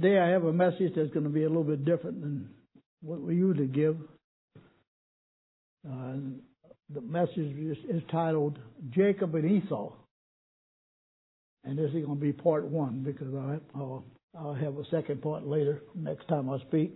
Today I have a message that's going to be a little bit different than what we usually give. The message is titled Jacob and Esau. And this is going to be part one because I'll have a second part later, next time I speak.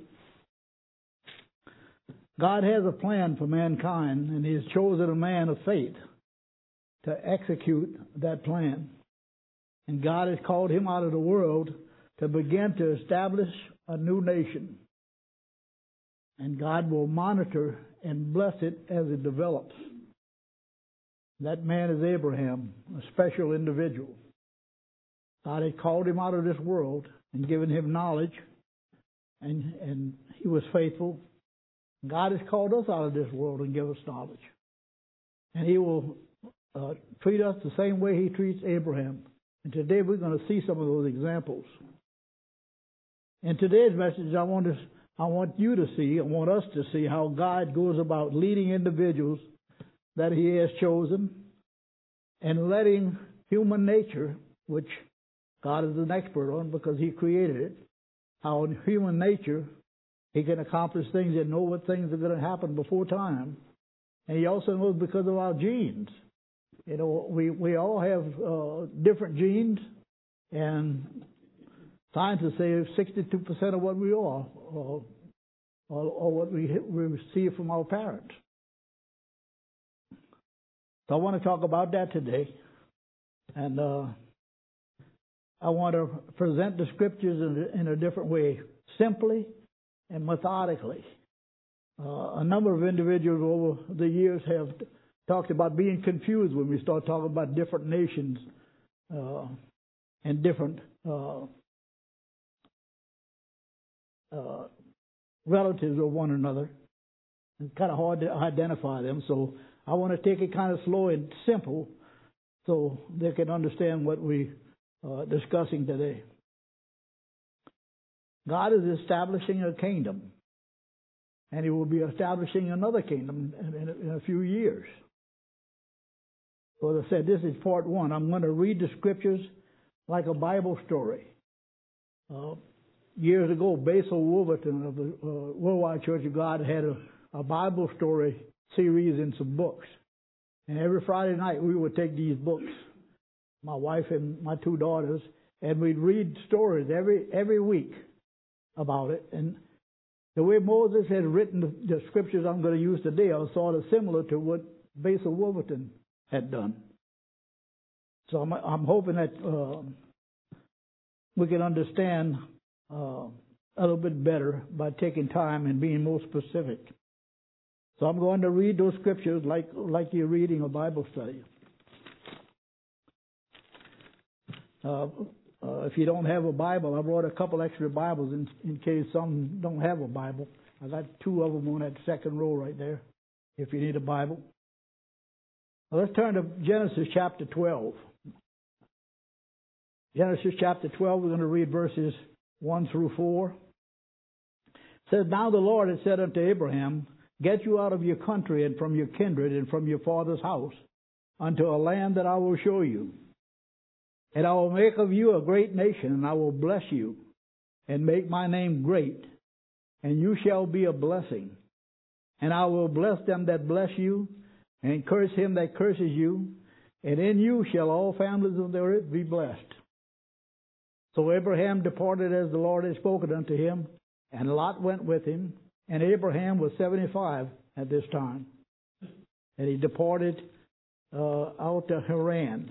God has a plan for mankind, and He has chosen a man of faith to execute that plan. And God has called him out of the world to begin to establish a new nation. And God will monitor and bless it as it develops. That man is Abraham, a special individual. God had called him out of this world and given him knowledge, and he was faithful. God has called us out of this world and given us knowledge. And He will treat us the same way He treats Abraham. And today we're going to see some of those examples. In today's message, I want you to see, I want us to see how God goes about leading individuals that He has chosen and letting human nature, which God is an expert on because He created it, how in human nature He can accomplish things and know what things are going to happen before time. And He also knows because of our genes. You know, we all have different genes, and scientists say 62% of what we are, or what we receive from our parents. So I want to talk about that today. And I want to present the Scriptures in a different way, simply and methodically. A number of individuals over the years have talked about being confused when we start talking about different nations and different relatives of one another. It's kind of hard to identify them, so I want to take it kind of slow and simple so they can understand what we're discussing today. God is establishing a kingdom, and He will be establishing another kingdom in a few years. So as I said, this is part one. I'm going to read the Scriptures like a Bible story. Years ago, Basil Wolverton of the Worldwide Church of God had a Bible story series in some books. And every Friday night we would take these books, my wife and my two daughters, and we'd read stories every week about it. And the way Moses had written the Scriptures I'm going to use today are sort of similar to what Basil Wolverton had done. So I'm hoping that we can understand a little bit better by taking time and being more specific. So I'm going to read those Scriptures like you're reading a Bible study. If you don't have a Bible, I brought a couple extra Bibles in case some don't have a Bible. I got two of them on that second row right there, if you need a Bible. Now let's turn to Genesis chapter 12. Genesis chapter 12, we're going to read verses 1 through 4. It says, Now the Lord had said unto Abraham, Get you out of your country and from your kindred and from your father's house unto a land that I will show you. And I will make of you a great nation, and I will bless you, and make my name great, and you shall be a blessing. And I will bless them that bless you, and curse him that curses you, and in you shall all families of the earth be blessed. So Abraham departed as the Lord had spoken unto him, and Lot went with him, and Abraham was 75 at this time. And he departed out to Haran.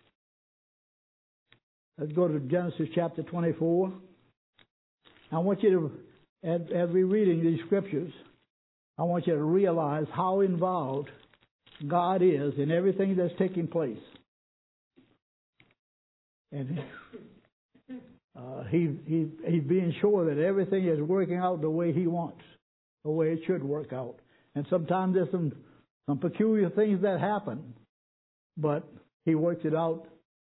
Let's go to Genesis chapter 24. I want you to, as we're reading these Scriptures, I want you to realize how involved God is in everything that's taking place. And he's being sure that everything is working out the way He wants, the way it should work out. And sometimes there's some peculiar things that happen, but He works it out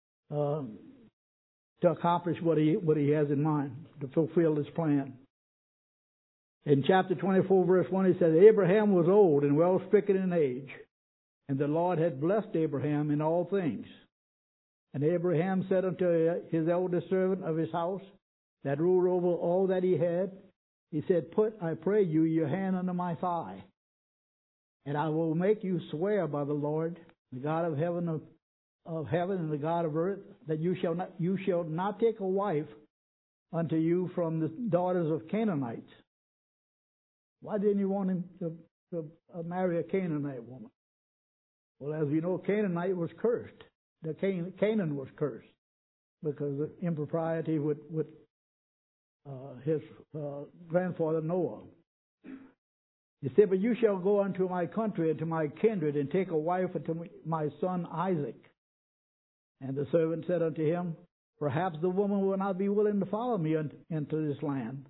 to accomplish what he has in mind, to fulfill His plan. In chapter 24, verse 1, he says, Abraham was old and well stricken in age, and the Lord had blessed Abraham in all things. And Abraham said unto his eldest servant of his house, that ruled over all that he had. He said, put, I pray you, your hand under my thigh, and I will make you swear by the Lord, the God of heaven and the God of earth, that you shall not take a wife unto you from the daughters of Canaanites. Why didn't you want him to marry a Canaanite woman? Well, as you know, Canaanite was cursed. Canaan was cursed because of impropriety with his grandfather Noah. He said, but you shall go unto my country and to my kindred and take a wife unto my son Isaac. And the servant said unto him, perhaps the woman will not be willing to follow me into this land.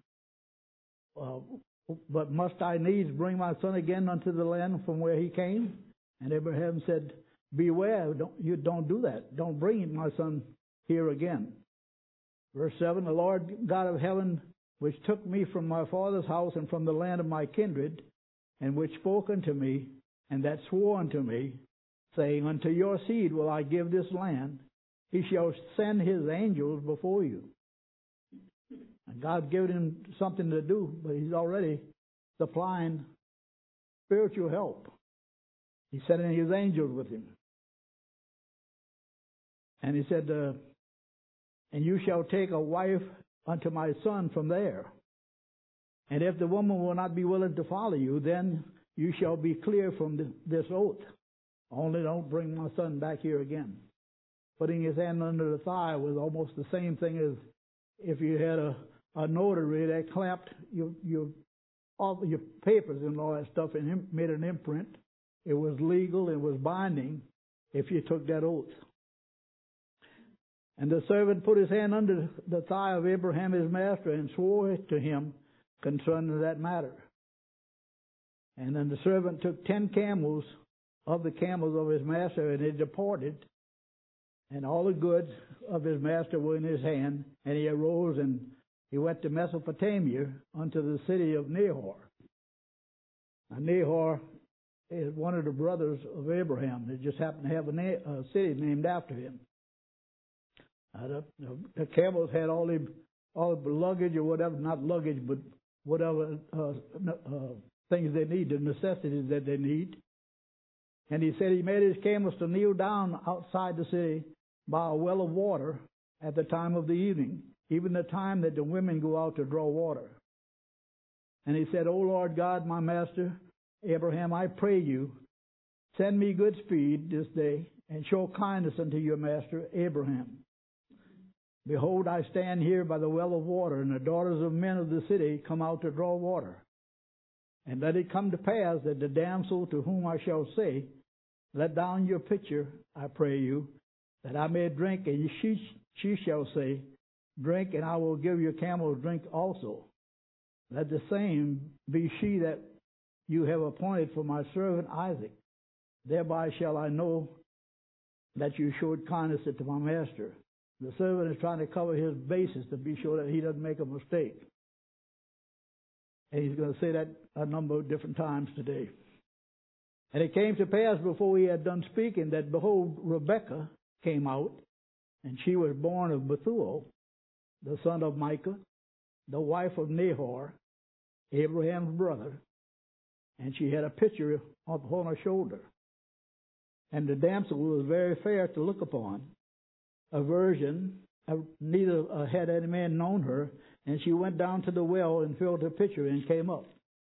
But must I needs bring my son again unto the land from where he came? And Abraham said, beware, don't do that. Don't bring my son here again. Verse 7, the Lord God of heaven, which took me from my father's house and from the land of my kindred, and which spoke unto me, and that swore unto me, saying, unto your seed will I give this land. He shall send his angels before you. And God's given him something to do, but he's already supplying spiritual help. He's sending his angels with him. And he said, and you shall take a wife unto my son from there. And if the woman will not be willing to follow you, then you shall be clear from this oath. Only don't bring my son back here again. Putting his hand under the thigh was almost the same thing as if you had a notary that clamped all your papers and all that stuff and made an imprint. It was legal, it was binding if you took that oath. And the servant put his hand under the thigh of Abraham his master and swore to him concerning that matter. And then the servant took 10 camels of the camels of his master, and they departed. And all the goods of his master were in his hand. And he arose and he went to Mesopotamia unto the city of Nahor. Now Nahor is one of the brothers of Abraham. They just happened to have a city named after him. The camels had all the luggage or whatever, not luggage, but whatever things they need, the necessities that they need. And he said he made his camels to kneel down outside the city by a well of water at the time of the evening, even the time that the women go out to draw water. And he said, O Lord God, my master, Abraham, I pray you, send me good speed this day and show kindness unto your master, Abraham. Behold, I stand here by the well of water, and the daughters of men of the city come out to draw water. And let it come to pass that the damsel to whom I shall say, let down your pitcher, I pray you, that I may drink, and she shall say, drink, and I will give your camels drink also. Let the same be she that you have appointed for my servant Isaac. Thereby shall I know that you showed kindness to my master. The servant is trying to cover his bases to be sure that he doesn't make a mistake. And he's going to say that a number of different times today. And it came to pass before he had done speaking that, behold, Rebekah came out, and she was born of Bethuel, the son of Micah, the wife of Nahor, Abraham's brother, and she had a pitcher upon her shoulder. And the damsel was very fair to look upon, a virgin, neither had any man known her, and she went down to the well and filled her pitcher and came up.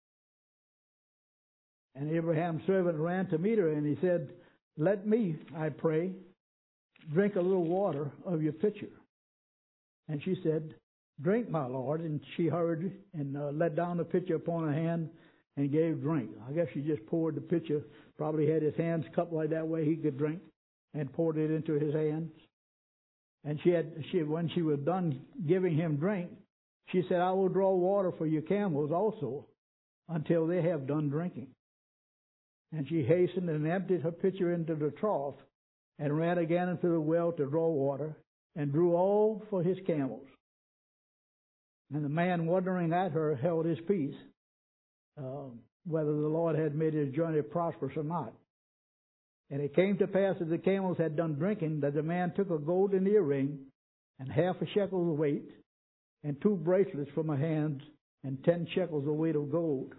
And Abraham's servant ran to meet her, and he said, let me, I pray, drink a little water of your pitcher. And she said, drink, my lord. And she hurried and let down the pitcher upon her hand and gave drink. I guess she just poured the pitcher, probably had his hands cupped like that way he could drink, and poured it into his hands. And when she was done giving him drink, she said, I will draw water for your camels also until they have done drinking. And she hastened and emptied her pitcher into the trough and ran again into the well to draw water and drew all for his camels. And the man, wondering at her, held his peace, whether the Lord had made his journey prosperous or not. And it came to pass as the camels had done drinking, that the man took a golden earring and half a shekel of weight, and 2 bracelets for my hands, and 10 shekels of weight of gold.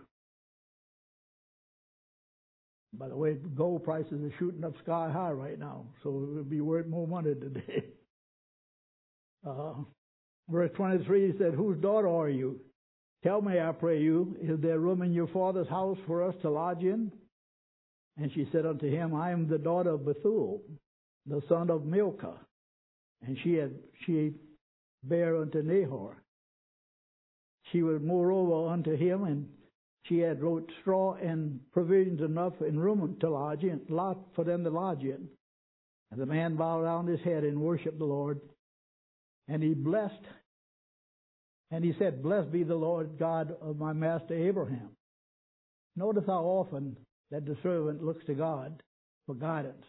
By the way, gold prices are shooting up sky high right now, so it would be worth more money today. Verse 23, he said, whose daughter are you? Tell me, I pray you, is there room in your father's house for us to lodge in? And she said unto him, I am the daughter of Bethuel, the son of Milcah. And she bare unto Nahor. She was moreover unto him, and she had wrote straw and provisions enough in room to lodge in, lot for them to lodge in. And the man bowed down his head and worshipped the Lord. And he blessed, and he said, blessed be the Lord God of my master Abraham. Notice how often that the servant looks to God for guidance.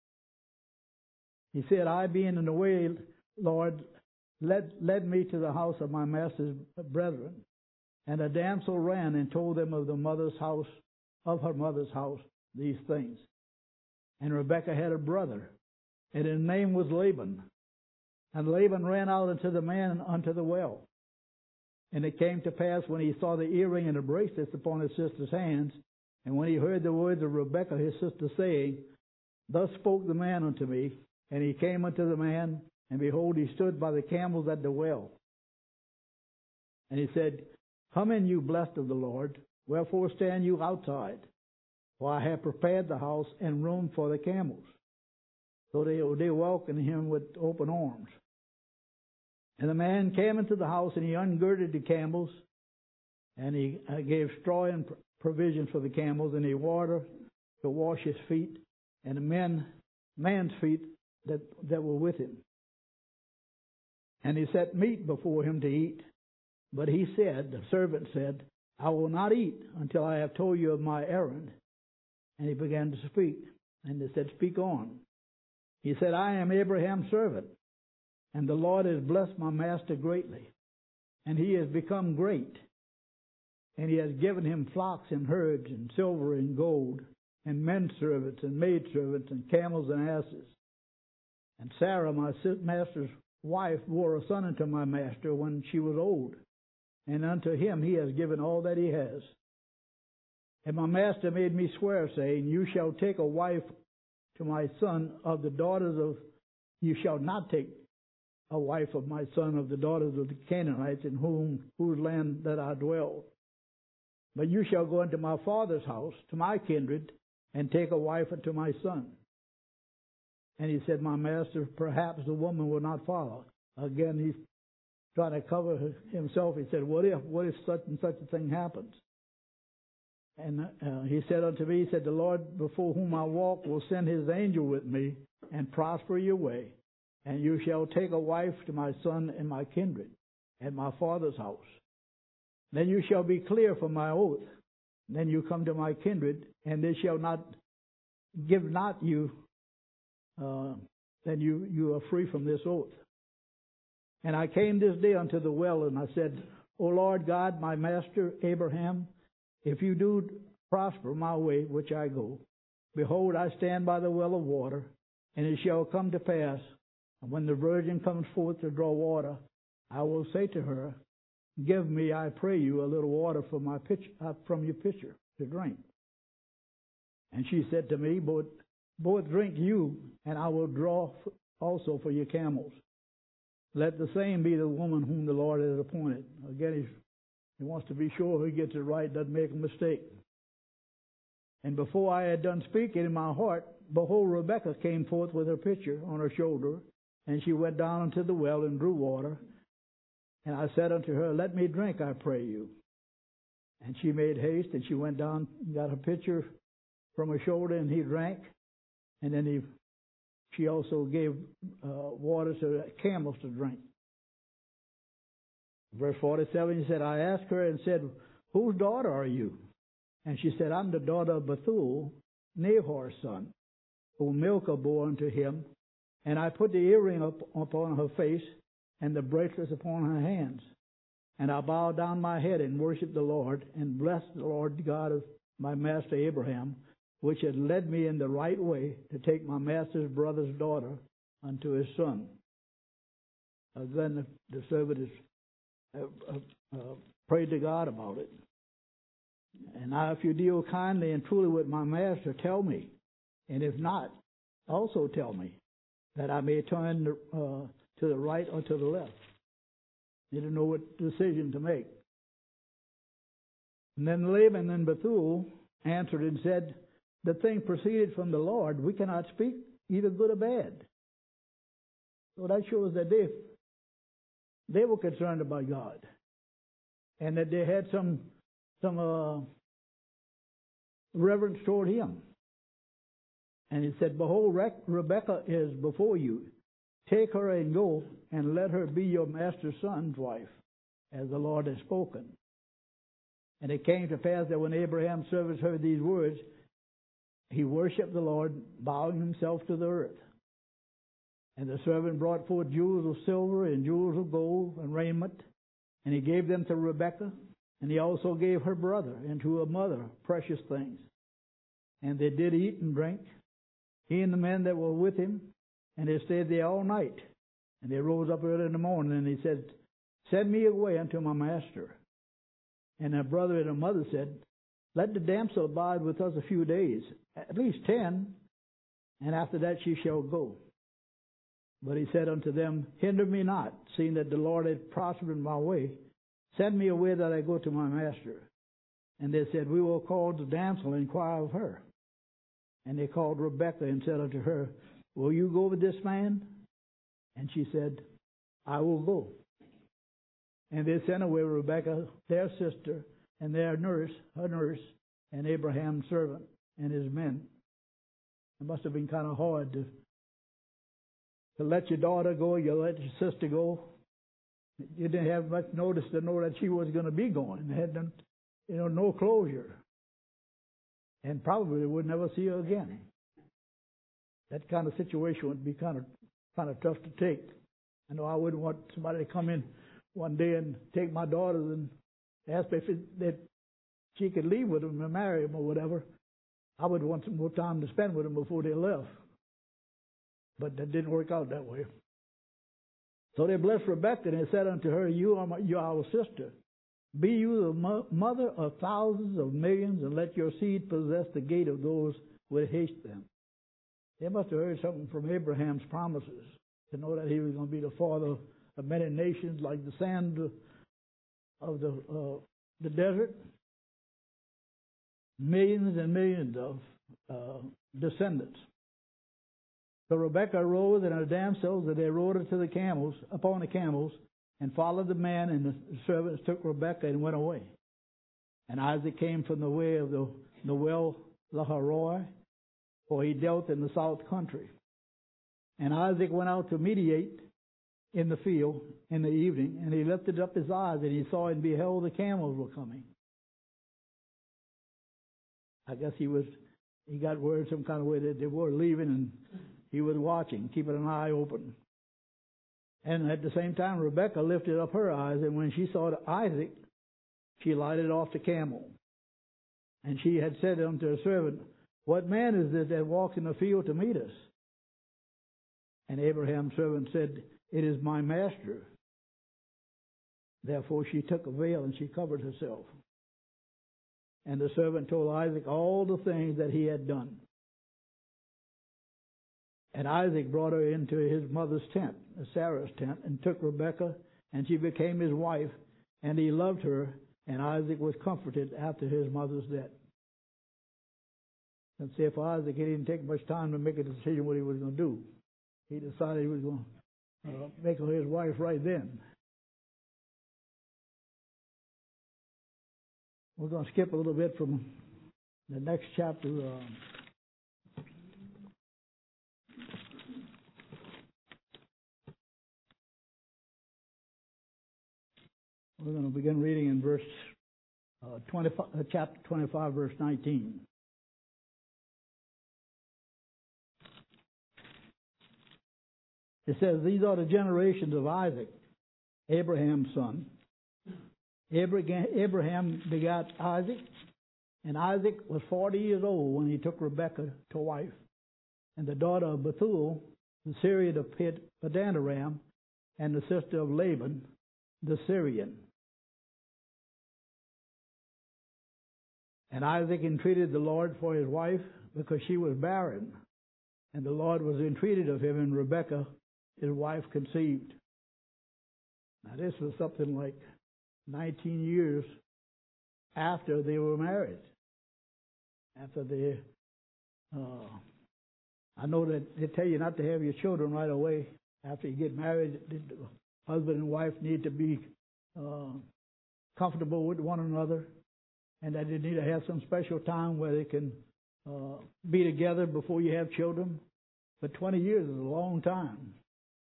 He said, I being in the way, Lord, led me to the house of my master's brethren. And a damsel ran and told them of her mother's house, these things. And Rebekah had a brother, and his name was Laban. And Laban ran out unto the man unto the well. And it came to pass, when he saw the earring and the bracelets upon his sister's hands, and when he heard the words of Rebekah his sister saying, thus spoke the man unto me, and he came unto the man, and behold, he stood by the camels at the well. And he said, come in, you blessed of the Lord, wherefore stand you outside? For I have prepared the house and room for the camels. So they welcomed him with open arms. And the man came into the house, and he ungirded the camels, and he gave straw and provision for the camels, and he water to wash his feet, and the man's feet that were with him. And he set meat before him to eat. But he said, the servant said, I will not eat until I have told you of my errand. And he began to speak. And they said, speak on. He said, I am Abraham's servant, and the Lord has blessed my master greatly. And he has become great. And he has given him flocks and herds, and silver and gold, and men servants and maid servants, and camels and asses. And Sarah, my master's wife, bore a son unto my master when she was old. And unto him he has given all that he has. And my master made me swear, saying, you shall take a wife to my son of the daughters of, you shall not take a wife of my son of the daughters of the Canaanites, in whose land that I dwell. But you shall go into my father's house, to my kindred, and take a wife unto my son. And he said, my master, perhaps the woman will not follow. Again, he's trying to cover himself. He said, what if such and such a thing happens? And he said unto me, he said, the Lord before whom I walk will send his angel with me and prosper your way. And you shall take a wife to my son and my kindred at my father's house. Then you shall be clear from my oath. Then you come to my kindred, and they shall not give not you, then you are free from this oath. And I came this day unto the well, and I said, O Lord God, my master Abraham, if you do prosper my way which I go, behold, I stand by the well of water, and it shall come to pass, when the virgin comes forth to draw water, I will say to her, give me, I pray you, a little water from your pitcher to drink. And she said to me, both drink you, and I will draw also for your camels. Let the same be the woman whom the Lord has appointed. Again, he wants to be sure he gets it right, doesn't make a mistake. And before I had done speaking in my heart, behold, Rebekah came forth with her pitcher on her shoulder, and she went down unto the well and drew water. And I said unto her, let me drink, I pray you. And she made haste, and she went down and got her pitcher from her shoulder, and he drank. And then she also gave water to the camels to drink. Verse 47, he said, I asked her and said, whose daughter are you? And she said, I'm the daughter of Bethuel, Nahor's son, whom Milcah bore unto him. And I put the earring upon her face, and the bracelets upon her hands. And I bowed down my head and worshipped the Lord, and blessed the Lord God of my master Abraham, which had led me in the right way to take my master's brother's daughter unto his son. Then the servant is prayed to God about it. And now, if you deal kindly and truly with my master, tell me. And if not, also tell me, that I may turn to the right or to the left. You don't know what decision to make. And then Laban and Bethuel answered and said, the thing proceeded from the Lord. We cannot speak either good or bad. So that shows that they were concerned about God, and that they had some reverence toward Him. And he said, behold, Rebekah is before you. Take her and go, and let her be your master's son's wife, as the Lord has spoken. And it came to pass that when Abraham's servant heard these words, he worshipped the Lord, bowing himself to the earth. And the servant brought forth jewels of silver and jewels of gold and raiment, and he gave them to Rebekah. And he also gave her brother and to her mother precious things. And they did eat and drink, he and the men that were with him, and they stayed there all night. And they rose up early in the morning, and he said, send me away unto my master. And her brother and her mother said, let the damsel abide with us a few days, at least 10, and after that she shall go. But he said unto them, hinder me not, seeing that the Lord had prospered in my way. Send me away that I go to my master. And they said, we will call the damsel and inquire of her. And they called Rebekah and said unto her, will you go with this man? And she said, I will go. And they sent away Rebekah, their sister, and their nurse, her nurse, and Abraham's servant and his men. It must have been kind of hard to let your daughter go, you let your sister go. You didn't have much notice to know that she was going to be going. They had no closure. And probably would never see her again. That kind of situation would be kind of tough to take. I know I wouldn't want somebody to come in one day and take my daughters and ask me if she could leave with them and marry them or whatever. I would want some more time to spend with them before they left. But that didn't work out that way. So they blessed Rebekah, and they said unto her, you are our sister. Be you the mother of thousands of millions, and let your seed possess the gate of those who would hate them. They must have heard something from Abraham's promises to know that he was going to be the father of many nations, like the sand of the desert. Millions and millions of descendants. So Rebekah arose and her damsels, and they rode upon the camels, and followed the man, and the servants took Rebekah and went away. And Isaac came from the way of the well Lahairoi, for he dealt in the south country. And Isaac went out to mediate in the field in the evening, and he lifted up his eyes, and he saw and beheld the camels were coming. I guess he got word some kind of way that they were leaving, and he was watching, keeping an eye open. And at the same time, Rebekah lifted up her eyes, and when she saw Isaac, she lighted off the camel. And she had said unto her servant, what man is this that walks in the field to meet us? And Abraham's servant said, it is my master. Therefore she took a veil and she covered herself. And the servant told Isaac all the things that he had done. And Isaac brought her into his mother's tent, Sarah's tent, and took Rebekah, and she became his wife, and he loved her, and Isaac was comforted after his mother's death. And see, for Isaac, he didn't take much time to make a decision what he was going to do. He decided he was going to make her his wife right then. We're going to skip a little bit from the next chapter. We're going to begin reading in verse 25, chapter 25, verse 19. It says, these are the generations of Isaac, Abraham's son. Abraham begot Isaac, and Isaac was 40 years old when he took Rebekah to wife. And the daughter of Bethuel, the Syrian of Padanaram, and the sister of Laban, the Syrian. And Isaac entreated the Lord for his wife because she was barren. And the Lord was entreated of him, and Rebekah, his wife, conceived. Now this was something like 19 years after they were married. After they, I know that they tell you not to have your children right away. After you get married, the husband and wife need to be comfortable with one another, and that they need to have some special time where they can be together before you have children. But 20 years is a long time.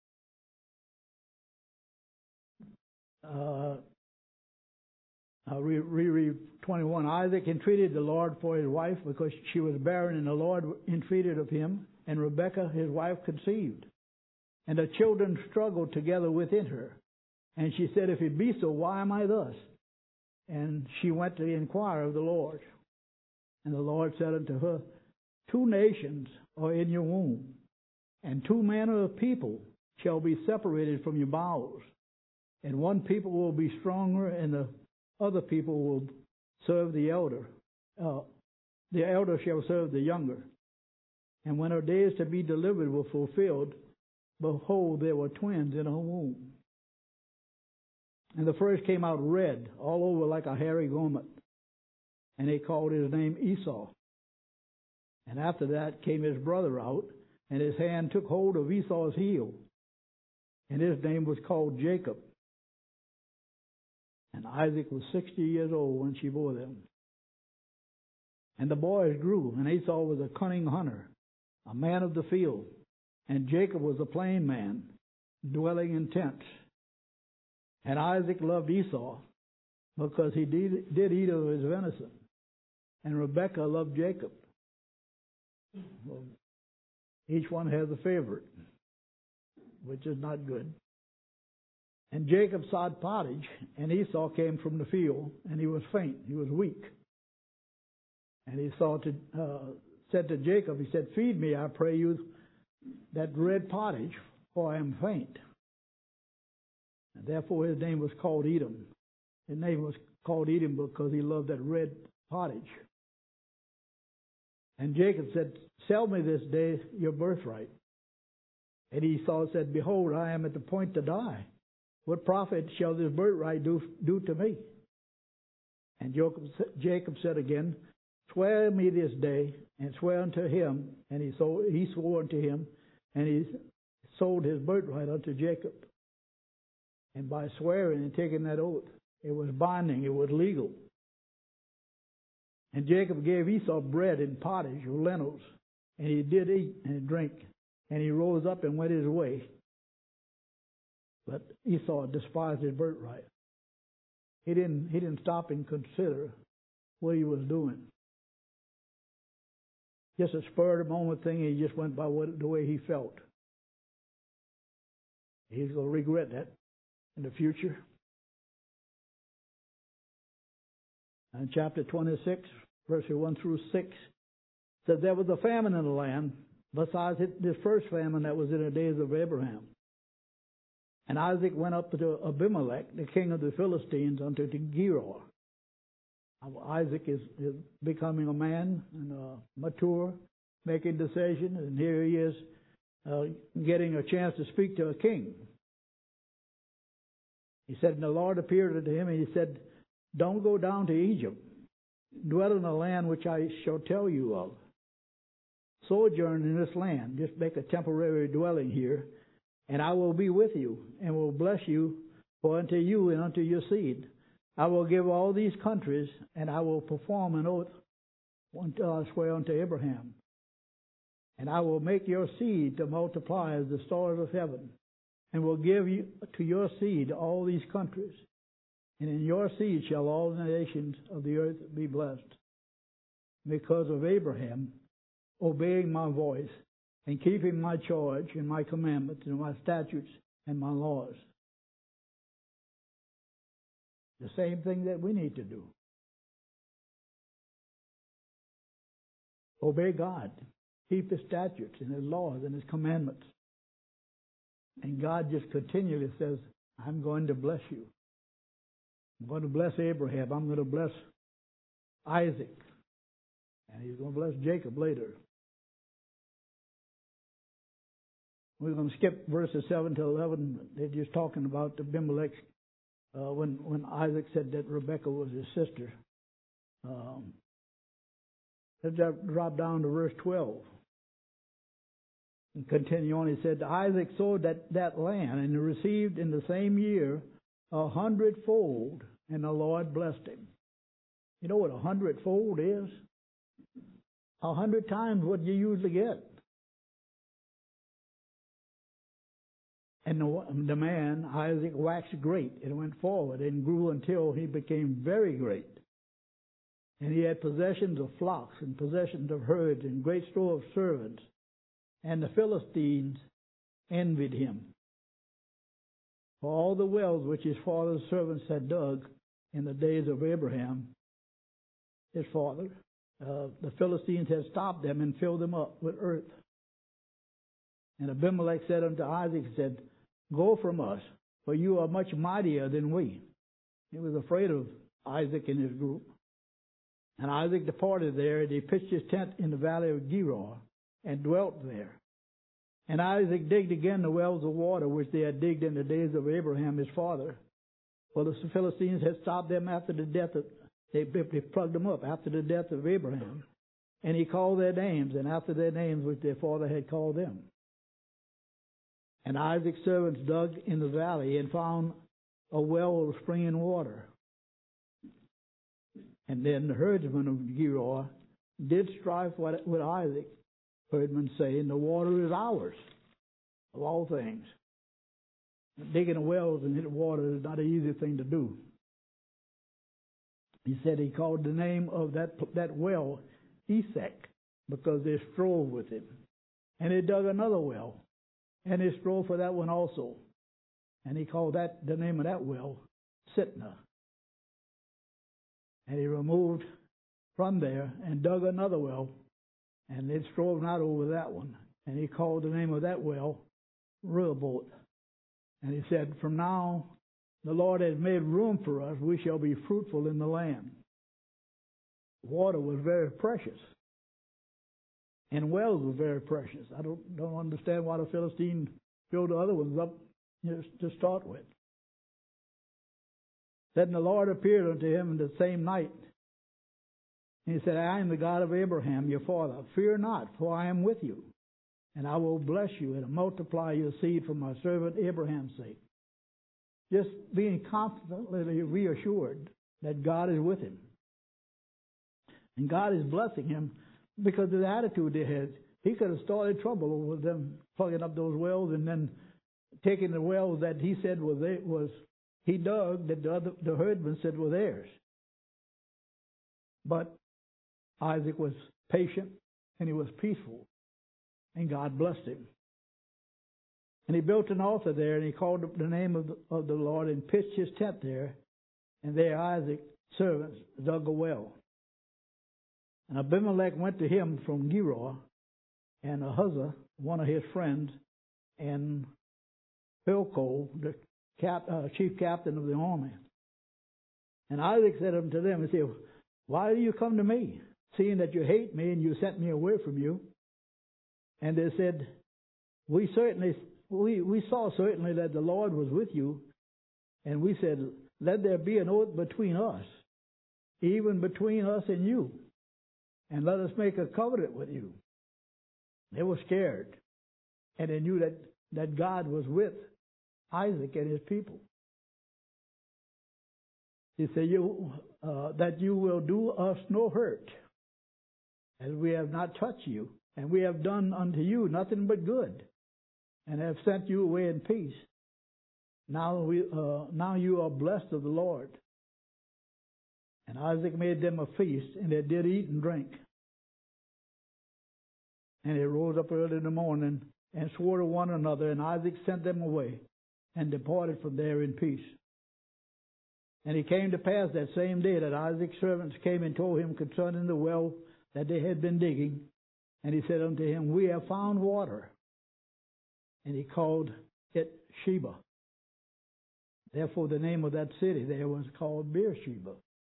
I'll reread 21. Isaac entreated the Lord for his wife because she was barren, and the Lord entreated of him, and Rebekah, his wife, conceived. And the children struggled together within her. And she said, if it be so, why am I thus? And she went to inquire of the Lord. And the Lord said unto her, 2 nations are in your womb, and 2 manner of people shall be separated from your bowels. And one people will be stronger, and the other people will serve the elder. The elder shall serve the younger. And when her days to be delivered were fulfilled, behold, there were twins in her womb. And the first came out red, all over like a hairy garment. And they called his name Esau. And after that came his brother out, and his hand took hold of Esau's heel. And his name was called Jacob. And Isaac was 60 years old when she bore them. And the boys grew, and Esau was a cunning hunter, a man of the field. And Jacob was a plain man, dwelling in tents. And Isaac loved Esau, because he did eat of his venison. And Rebekah loved Jacob. Well, each one has a favorite, which is not good. And Jacob sought pottage, and Esau came from the field, and he was faint, he was weak. And Esau said to Jacob, he said, feed me, I pray you, that red pottage, for I am faint. And therefore his name was called Edom. His name was called Edom because he loved that red pottage. And Jacob said, sell me this day your birthright. And Esau said, behold, I am at the point to die. What profit shall this birthright do to me? And Jacob said again, swear me this day, and swear unto him. And he swore unto him, and he sold his birthright unto Jacob. And by swearing and taking that oath, it was binding, it was legal. And Jacob gave Esau bread and pottage or lentils, and he did eat and drink, and he rose up and went his way. But Esau despised his birthright. He didn't stop and consider what he was doing. Just a spur of the moment thing, he just went by the way he felt. He's going to regret that in the future. And chapter 26, verses 1 through 6, says there was a famine in the land, besides this first famine that was in the days of Abraham. And Isaac went up to Abimelech, the king of the Philistines, unto Gerar. Isaac is becoming a man and mature, making decisions, and here he is getting a chance to speak to a king. He said, and the Lord appeared unto him, and he said, don't go down to Egypt. Dwell in the land which I shall tell you of. Sojourn in this land. Just make a temporary dwelling here. And I will be with you, and will bless you, for unto you and unto your seed I will give all these countries, and I will perform an oath until I swear unto Abraham. And I will make your seed to multiply as the stars of heaven, and will give you to your seed all these countries. And in your seed shall all the nations of the earth be blessed, because of Abraham obeying my voice, and keeping my charge and my commandments and my statutes and my laws. The same thing that we need to do. Obey God. Keep His statutes and His laws and His commandments. And God just continually says, I'm going to bless you. I'm going to bless Abraham. I'm going to bless Isaac. And he's going to bless Jacob later. We're going to skip verses 7 to 11. They're just talking about Abimelech when Isaac said that Rebekah was his sister. Let's drop down to verse 12. And continue on. He said, Isaac sowed that land and received in the same year 100-fold, and the Lord blessed him. You know what 100-fold is? 100 times what you usually get. And the man, Isaac, waxed great and went forward and grew until he became very great. And he had possessions of flocks and possessions of herds and great store of servants. And the Philistines envied him. For all the wells which his father's servants had dug in the days of Abraham, his father, the Philistines had stopped them and filled them up with earth. And Abimelech said unto Isaac, said, Go from us, for you are much mightier than we. He was afraid of Isaac and his group. And Isaac departed there, and he pitched his tent in the valley of Gerar, and dwelt there. And Isaac digged again the wells of water which they had digged in the days of Abraham his father. For the Philistines had stopped them after the death of, they plugged them up after the death of Abraham. And he called their names, and after their names which their father had called them. And Isaac's servants dug in the valley and found a well of springing water. And then the herdsmen of Gerar did strive with Isaac, herdmen saying, the water is ours, of all things. Digging wells and hitting water is not an easy thing to do. He said he called the name of that well Esek, because they strove with him. And he dug another well, and they strove for that one also. And he called the name of that well Sitnah. And he removed from there and dug another well, and they strove not over that one. And he called the name of that well Rehoboth. And he said, From now the Lord has made room for us. We shall be fruitful in the land. Water was very precious. And wells were very precious. I don't understand why the Philistines filled the other ones up to start with. Then the Lord appeared unto him in the same night. And he said, I am the God of Abraham, your father. Fear not, for I am with you. And I will bless you and multiply your seed for my servant Abraham's sake. Just being constantly reassured that God is with him. And God is blessing him because of the attitude they had. He could have started trouble with them plugging up those wells and then taking the wells that he said he dug, that the herdmen said were theirs. But Isaac was patient and he was peaceful, and God blessed him. And he built an altar there, and he called the name of the Lord and pitched his tent there, and there Isaac's servants dug a well. And Abimelech went to him from Gerar, and Ahuzah, one of his friends, and Philcol, the chief captain of the army. And Isaac said unto them, he said, Why do you come to me, seeing that you hate me and you sent me away from you? And they said, We saw certainly that the Lord was with you, and we said, Let there be an oath between us, even between us and you, and let us make a covenant with you. They were scared, and they knew that God was with Isaac and his people. He said, that you will do us no hurt, as we have not touched you, and we have done unto you nothing but good, and have sent you away in peace. Now you are blessed of the Lord. And Isaac made them a feast, and they did eat and drink. And they rose up early in the morning and swore to one another, and Isaac sent them away and departed from there in peace. And it came to pass that same day that Isaac's servants came and told him concerning the well that they had been digging. And he said unto him, We have found water. And he called it Sheba. Therefore, the name of that city there was called Beersheba.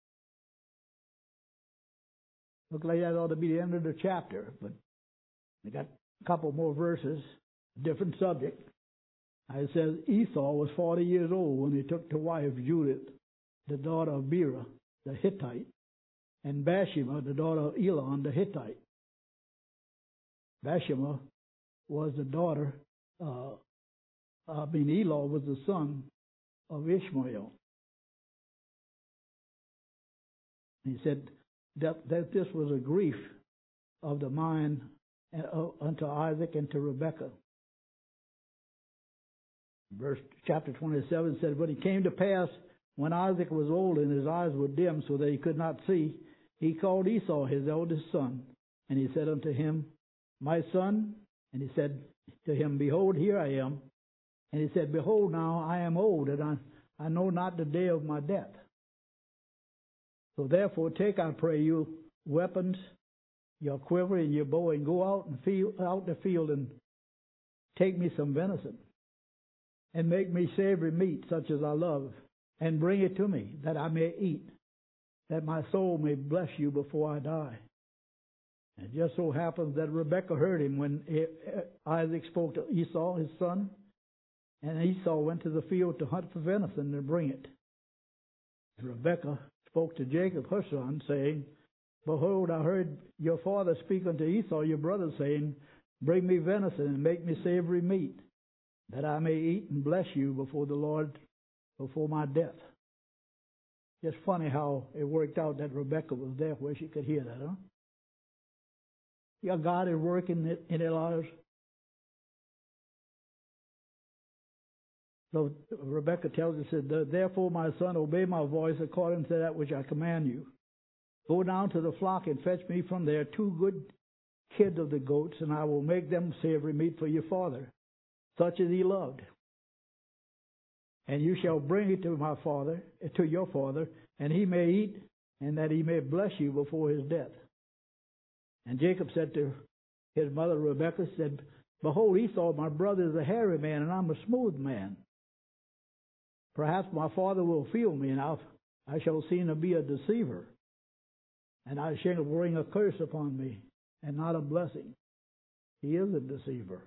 Look like that ought to be the end of the chapter, but we got a couple more verses, different subject. It says Esau was 40 years old when he took to wife Judith, the daughter of Bera, the Hittite, and Bathsheba, the daughter of Elon, the Hittite. Bathsheba was the daughter, Elah was the son of Ishmael. He said that this was a grief of the mind unto Isaac and to Rebekah. Chapter 27 said, "But it came to pass, when Isaac was old and his eyes were dim so that he could not see, he called Esau his eldest son. And he said unto him, My son. And he said to him, Behold, here I am. And he said, Behold, now I am old, and I know not the day of my death. So therefore take, I pray you, weapons, your quiver and your bow, and go out the field and take me some venison, and make me savory meat such as I love, and bring it to me, that I may eat, that my soul may bless you before I die. And it just so happens that Rebekah heard him when Isaac spoke to Esau, his son, and Esau went to the field to hunt for venison and bring it. And Rebekah spoke to Jacob, her son, saying, Behold, I heard your father speak unto Esau, your brother, saying, Bring me venison and make me savory meat, that I may eat and bless you before the Lord, before my death. Just funny how it worked out that Rebekah was there where she could hear that, huh? Yeah, God is working in their lives. So Rebekah tells us, said, Therefore, my son, obey my voice according to that which I command you. Go down to the flock and fetch me from there 2 good kids of the goats, and I will make them savory meat for your father, such as he loved. And you shall bring it to my father, to your father, and he may eat, and that he may bless you before his death. And Jacob said to his mother Rebekah, said, Behold, Esau, my brother, is a hairy man, and I'm a smooth man. Perhaps my father will feel me, and I shall seem to be a deceiver, and I shall bring a curse upon me, and not a blessing. He is a deceiver.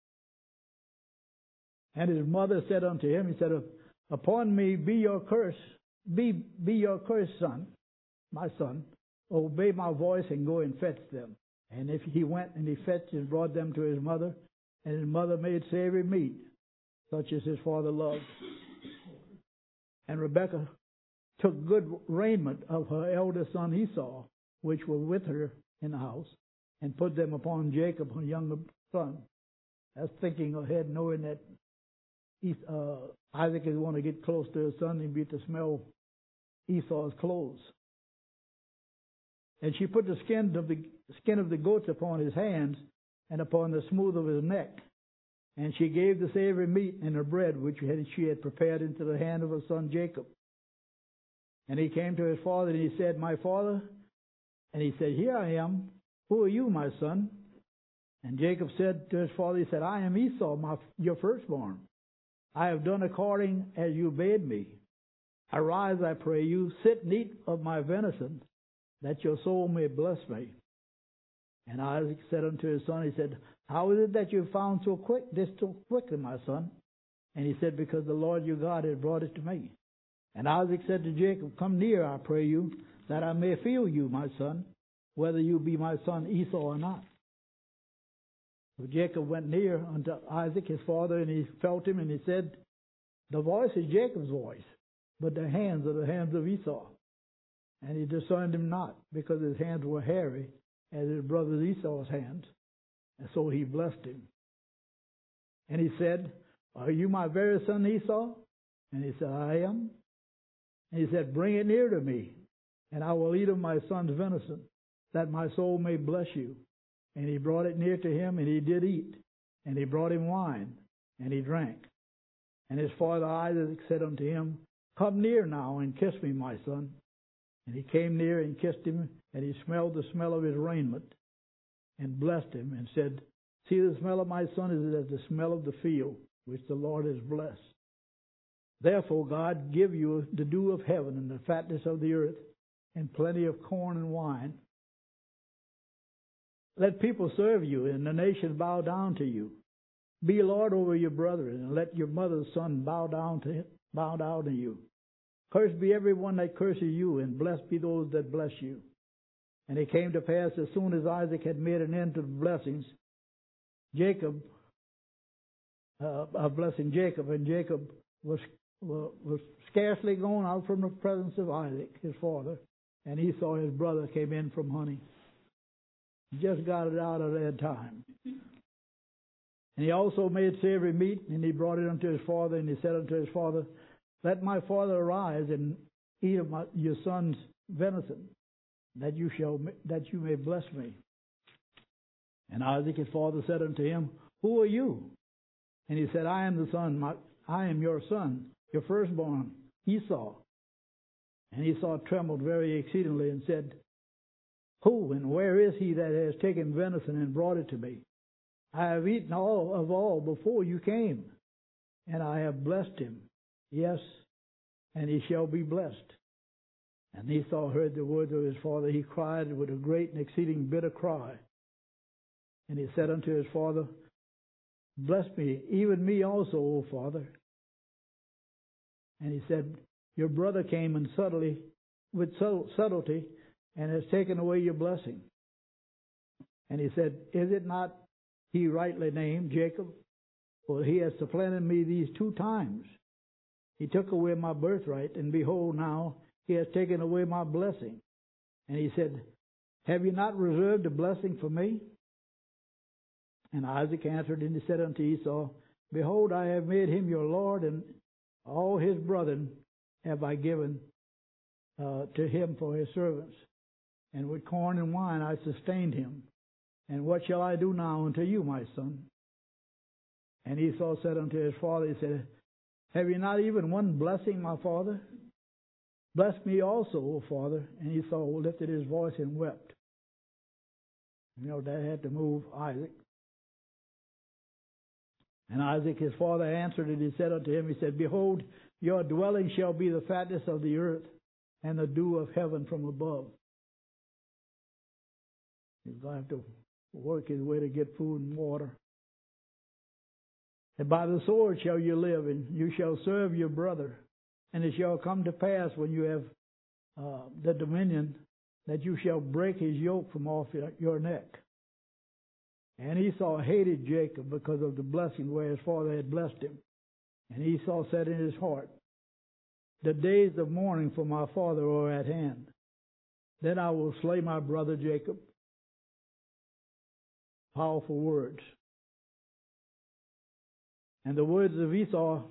And his mother said unto him, he said, Upon me be your curse, be your curse, son, my son. Obey my voice and go and fetch them. And if he went and he fetched and brought them to his mother, and his mother made savory meat, such as his father loved. And Rebekah took good raiment of her eldest son Esau, which were with her in the house, and put them upon Jacob, her younger son. That's thinking ahead, knowing that Isaac is going to get close to his son and be to smell Esau's clothes. And she put the skin of the goats upon his hands and upon the smooth of his neck. And she gave the savory meat and the bread which she had prepared into the hand of her son Jacob. And he came to his father and he said, My father. And he said, Here I am. Who are you, my son? And Jacob said to his father, he said, I am Esau, your firstborn. I have done according as you bade me. Arise, I pray you, sit and eat of my venison, that your soul may bless me. And Isaac said unto his son, he said, How is it that you found so quickly, my son? And he said, Because the Lord your God has brought it to me. And Isaac said to Jacob, Come near, I pray you, that I may feel you, my son, whether you be my son Esau or not. So Jacob went near unto Isaac his father, and he felt him, and he said, The voice is Jacob's voice, but the hands are the hands of Esau. And he discerned him not, because his hands were hairy, as his brother Esau's hands. And so he blessed him. And he said, Are you my very son Esau? And he said, I am. And he said, Bring it near to me, and I will eat of my son's venison, that my soul may bless you. And he brought it near to him, and he did eat. And he brought him wine, and he drank. And his father Isaac said unto him, Come near now, and kiss me, my son. And he came near and kissed him, and he smelled the smell of his raiment, and blessed him, and said, See, the smell of my son is as the smell of the field, which the Lord has blessed. Therefore God give you the dew of heaven and the fatness of the earth and plenty of corn and wine. Let people serve you and the nations bow down to you. Be Lord over your brethren, and let your mother's son bow down to you. Cursed be everyone that curses you, and blessed be those that bless you. And it came to pass, as soon as Isaac had made an end to the blessings, blessing Jacob, and Jacob was scarcely gone out from the presence of Isaac, his father, and Esau, his brother, came in from hunting. Just got it out of that time. And he also made savory meat, and he brought it unto his father, and he said unto his father, Let my father arise and eat of your son's venison, that you may bless me. And Isaac his father said unto him, Who are you? And he said, I am your son, your firstborn, Esau. And Esau trembled very exceedingly and said, Who and where is he that has taken venison and brought it to me? I have eaten all before you came, and I have blessed him. Yes, and he shall be blessed. And Esau heard the words of his father. He cried with a great and exceeding bitter cry. And he said unto his father, Bless me, even me also, O father. And he said, Your brother came and with subtlety, and has taken away your blessing. And he said, Is it not he rightly named Jacob? For he has supplanted me these 2 times. He took away my birthright, and behold, now he has taken away my blessing. And he said, Have you not reserved a blessing for me? And Isaac answered, and he said unto Esau, Behold, I have made him your lord, and all his brethren have I given to him for his servants. And with corn and wine I sustained him. And what shall I do now unto you, my son? And Esau said unto his father, he said, Have you not even one blessing, my father? Bless me also, O father. And Esau lifted his voice and wept. That had to move Isaac. And Isaac his father answered, and he said unto him, he said, Behold, your dwelling shall be the fatness of the earth, and the dew of heaven from above. He's going to have to work his way to get food and water. And by the sword shall you live, and you shall serve your brother. And it shall come to pass when you have the dominion, that you shall break his yoke from off your neck. And Esau hated Jacob because of the blessing where his father had blessed him. And Esau said in his heart, The days of mourning for my father are at hand. Then I will slay my brother Jacob. Powerful words. And the words of Esau,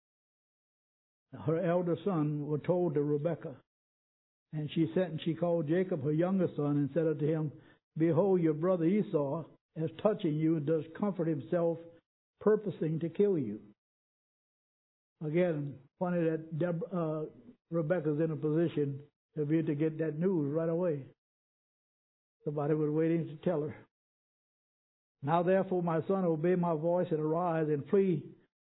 her elder son, were told to Rebekah. And she sent and she called Jacob, her younger son, and said unto him, Behold, your brother Esau is touching you and does comfort himself, purposing to kill you. Again, funny that Rebekah's in a position to be able to get that news right away. Somebody was waiting to tell her. Now therefore, my son, obey my voice and arise and flee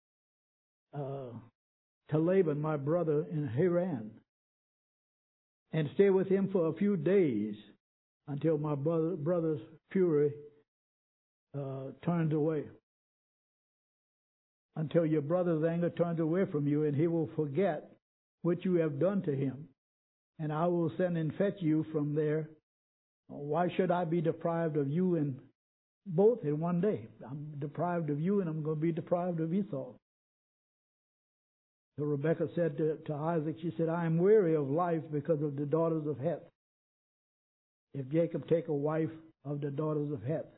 to Laban, my brother, in Haran, and stay with him for a few days until my brother's fury turns away. Until your brother's anger turns away from you, and he will forget what you have done to him. And I will send and fetch you from there. Why should I be deprived of you and both in one day? I'm deprived of you, and I'm going to be deprived of Esau. So Rebekah said to Isaac, she said, I am weary of life because of the daughters of Heth. If Jacob take a wife of the daughters of Heth,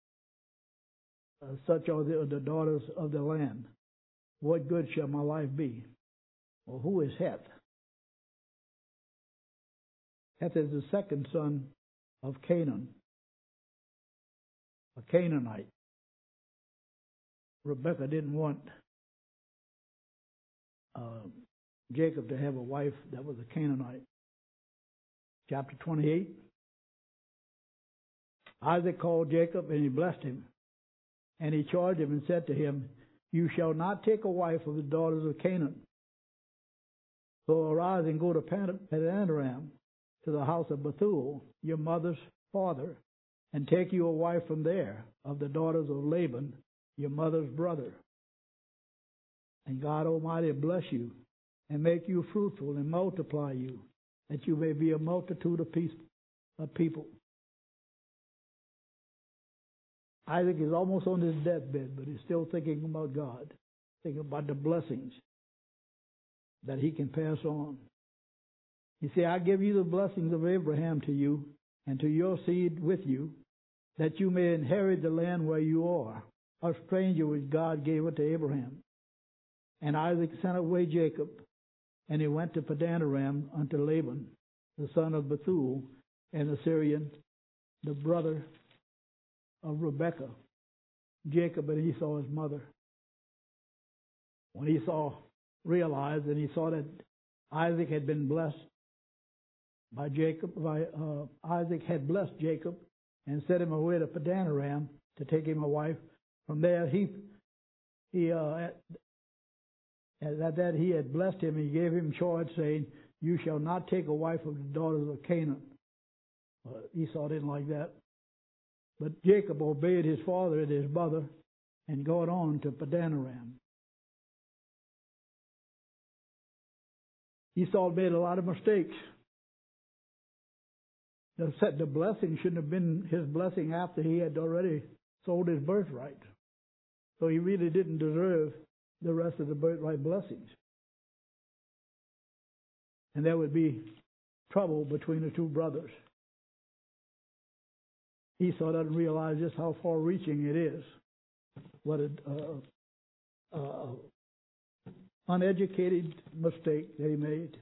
such are the daughters of the land, what good shall my life be? Well, who is Heth? Heth is the second son of Canaan, a Canaanite. Rebekah didn't want Jacob to have a wife that was a Canaanite. Chapter 28. Isaac called Jacob, and he blessed him. And he charged him and said to him, You shall not take a wife of the daughters of Canaan, So arise and go to Padanaram, to the house of Bethuel, your mother's father, and take you a wife from there, of the daughters of Laban, your mother's brother. And God Almighty bless you, and make you fruitful, and multiply you, that you may be a multitude of people. Isaac is almost on his deathbed, but he's still thinking about God, thinking about the blessings that he can pass on. He said, I give you the blessings of Abraham to you, and to your seed with you, that you may inherit the land where you are, a stranger which God gave it to Abraham. And Isaac sent away Jacob, and he went to Padanaram unto Laban, the son of Bethuel, and the Syrian, the brother of Rebekah, Jacob and Esau his mother. When Esau realized and he saw that Isaac had been blessed by Jacob, Isaac had blessed Jacob and sent him away to Padanaram to take him a wife. From there, he had blessed him. He gave him charge, saying, "You shall not take a wife of the daughters of Canaan." Esau didn't like that. But Jacob obeyed his father and his mother and got on to Padanaram. Esau made a lot of mistakes. The blessing shouldn't have been his blessing after he had already sold his birthright. So he really didn't deserve the rest of the birthright blessings. And there would be trouble between the two brothers. Esau doesn't realize just how far-reaching it is. What an uneducated mistake that he made.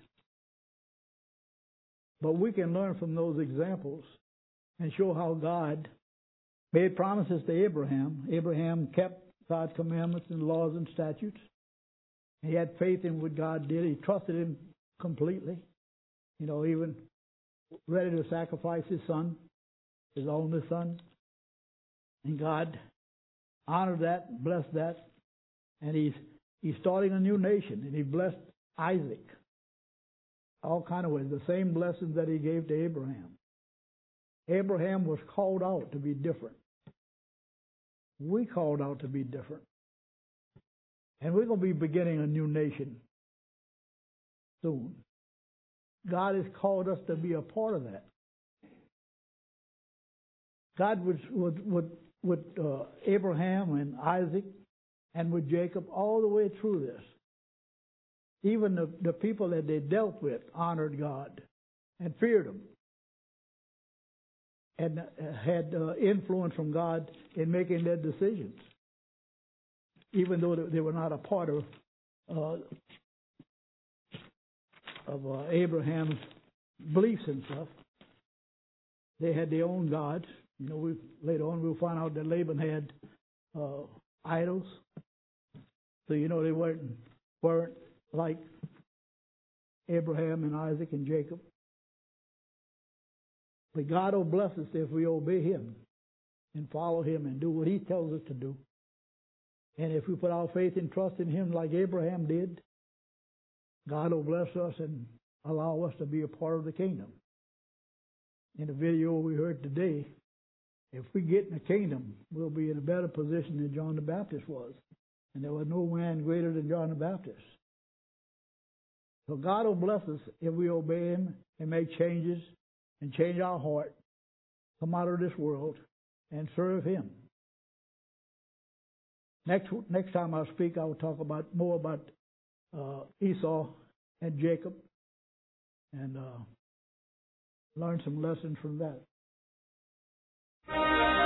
But we can learn from those examples and show how God made promises to Abraham. Abraham kept God's commandments and laws and statutes. He had faith in what God did. He trusted Him completely. Even ready to sacrifice his son, his only son. And God honored that, blessed that. And he's starting a new nation. And he blessed Isaac. All kind of ways. The same blessings that he gave to Abraham. Abraham was called out to be different. We called out to be different. And we're going to be beginning a new nation soon. God has called us to be a part of that. God was with Abraham and Isaac and with Jacob all the way through this. Even the people that they dealt with honored God and feared Him and had influence from God in making their decisions, even though they were not a part of Abraham's beliefs and stuff. They had their own gods. Later on we'll find out that Laban had idols. So they weren't like Abraham and Isaac and Jacob. But God will bless us if we obey Him and follow Him and do what He tells us to do. And if we put our faith and trust in Him like Abraham did, God will bless us and allow us to be a part of the kingdom. In the video we heard today, if we get in the kingdom, we'll be in a better position than John the Baptist was. And there was no man greater than John the Baptist. So God will bless us if we obey Him and make changes and change our heart, come out of this world and serve Him. Next time I speak, I will talk more about Esau and Jacob and learn some lessons from that.